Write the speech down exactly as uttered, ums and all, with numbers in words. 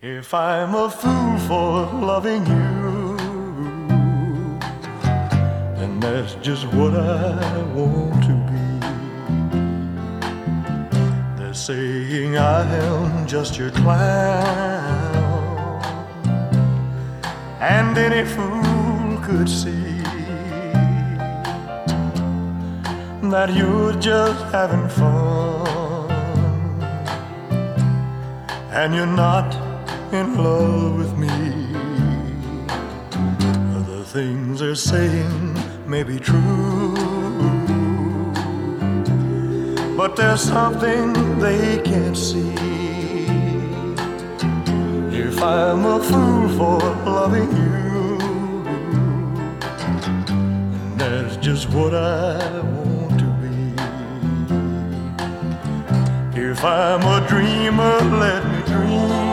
If I'm a fool for loving you, then that's just what I want to be. They're saying I am just your clown, and any fool could see that you're just having fun, and you're not in love with me. The things they're saying may be true, but there's something they can't see. If I'm a fool for loving you, that's just what I want to be. If I'm a dreamer, let me dream.